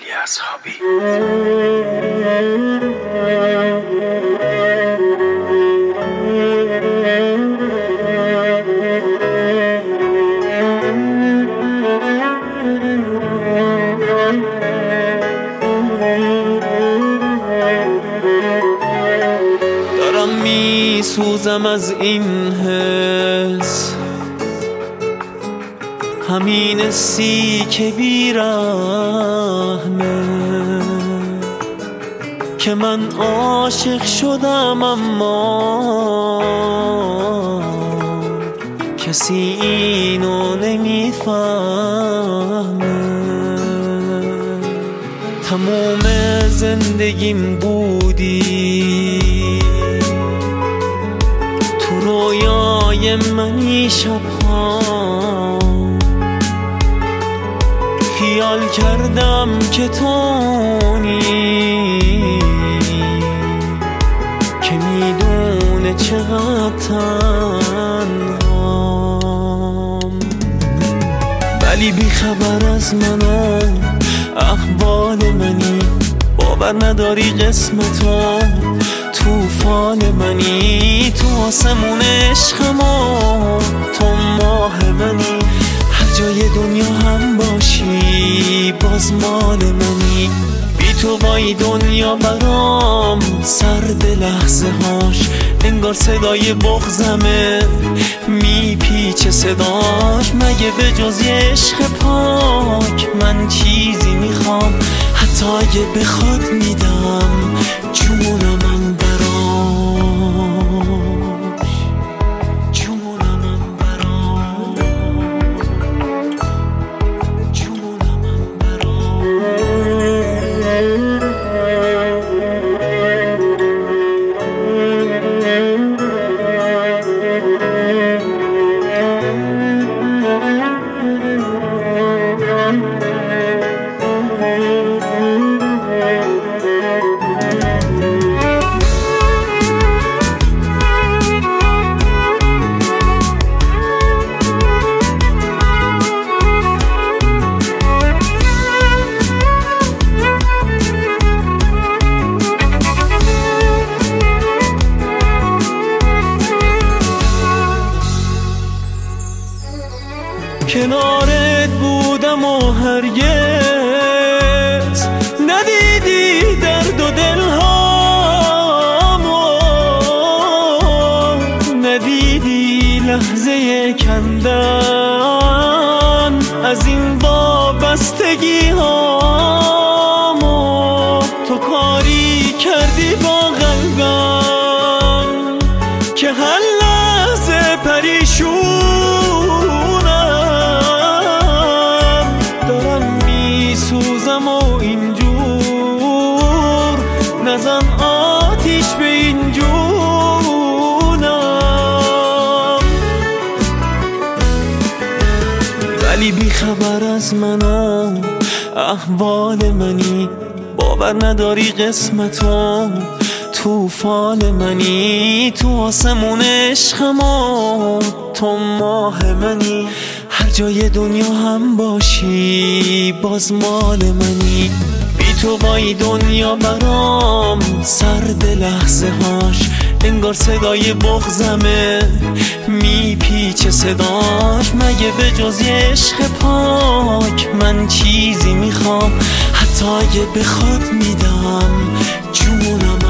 اصحابی. دارم میسوزم از این حس، همین حسی که بیرحمه، که من عاشق شدم اما کسی اینو نمیفهمه. تموم زندگیم بودی تو رویای منی، شبها خیال کردم که تونی، که میدونه چقدر تنهام، ولی بیخبر از منو احوال منی. باور نداری قسمتو توفان منی، تو آسمون عشقم و تو ماه منی. هر جای دنیا هم باشی باز مال منی. بی تو وای دنیا برام سرد لحظه هاش، انگار صدای بغضمه میپیچه صداش. مگه به جز یه عشق پاک من چیزی میخوام؟ حتی اگه بخواد میدم جونمم براش، جونمم براش، جونمم کنارت بودم و هرگز ندیدی درد و دلهامو، ندیدی لحظه کندن از این وابستگی هامو. تو کاری کردی با قلبم که هر لحظه پریشون و اینجور نزن آتیش به این جونم، ولی بیخبر از منو احوال منی. باور نداری قسمتو توفان منی، تو آسمون عشقم و تو ماه منی. هر جای دنیا هم باشی باز مال منی. بی تو وای دنیا برام سرد لحظه هاش، انگار صدای بغضمه میپیچه صداش. مگه به جز یه عشق پاک من چیزی میخوام؟ حتی اگه بخواد میدم جونم